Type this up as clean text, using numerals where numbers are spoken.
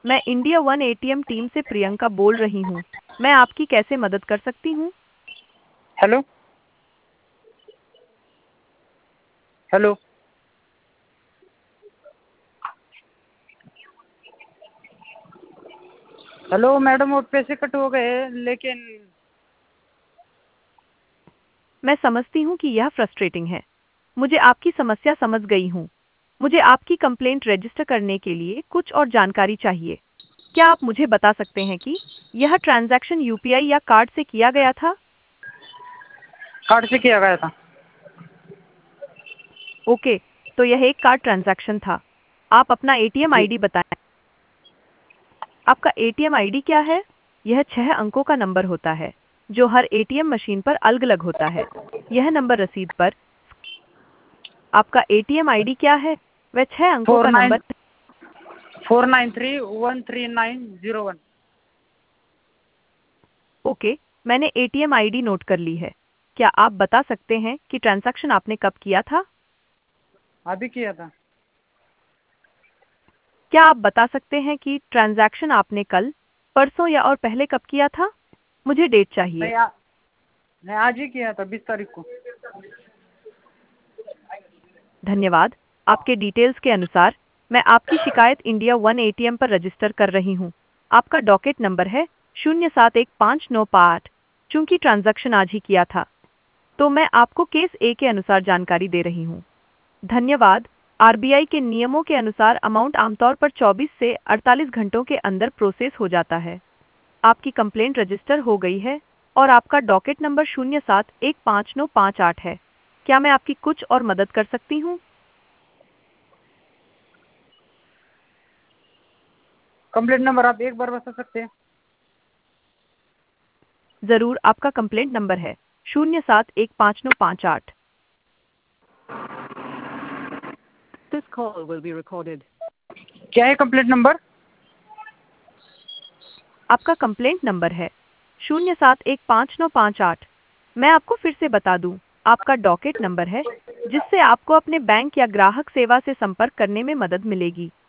मैं India one ATM team से प्रियंका बोल रही हूँ। मैं आपकी कैसे मदद कर सकती हूँ? हेलो। हेलो। हेलो मैडम, वो पैसे कट हो गए लेकिन। मैं समझती हूँ कि यह फ्रस्ट्रेटिंग है। मुझे आपकी समस्या समझ गई हूँ। मुझे आपकी कंप्लेंट रजिस्टर करने के लिए कुछ और जानकारी चाहिए। क्या आप मुझे बता सकते हैं कि यह ट्रांजैक्शन यूपीआई या कार्ड से किया गया था? कार्ड से किया गया था। ओके, तो यह एक कार्ड ट्रांजैक्शन था। आप अपना एटीएम जी। आईडी बताएं। आपका एटीएम आईडी क्या है? यह 6 अंकों का नंबर होता है, जो हर एटीएम मशीन पर अलग-अलग होता है। यह नंबर रसीद पर। आपका एटीएम आईडी क्या है? वह 6 अंकों फोर का नाइन नंबर। 493 139 01। ओके, मैंने एटीएम आईडी नोट कर ली है। क्या आप बता सकते हैं कि ट्रांजैक्शन आपने कब किया था? अभी किया था। क्या आप बता सकते हैं कि ट्रांजैक्शन आपने कल, परसों या और पहले कब किया था? मुझे डेट चाहिए। नहीं नहीं, आज ही किया था, 20 तारीख को। धन्यवाद। आपके डिटेल्स के अनुसार मैं आपकी शिकायत इंडिया वन एटीएम पर रजिस्टर कर रही हूँ। आपका डॉकेट नंबर है 0715958। चूंकि ट्रांजैक्शन आज ही किया था, तो मैं आपको केस ए के अनुसार जानकारी दे रही हूँ। धन्यवाद। आरबीआई के नियमों के अनुसार अमाउंट आमतौर पर 24 से 48 घंटों के अंदर प्रोसेस हो जाता है। आपकी कंप्लेंट रजिस्टर हो गई है और आपका डॉकेट नंबर 0715958 है। क्या मैं आपकी कुछ और मदद कर सकती हूँ? कंप्लेंट नंबर आप एक बार बता सकते हैं? जरूर, आपका कंप्लेंट नंबर है 0715958। This call will be recorded. क्या है कंप्लेंट नंबर? आपका कंप्लेंट नंबर है 0715958। मैं आपको फिर से बता दूं, आपका डॉकेट नंबर है, जिससे आपको अपने बैंक या ग्राहक सेवा से संपर्क करने में मदद मिलेगी।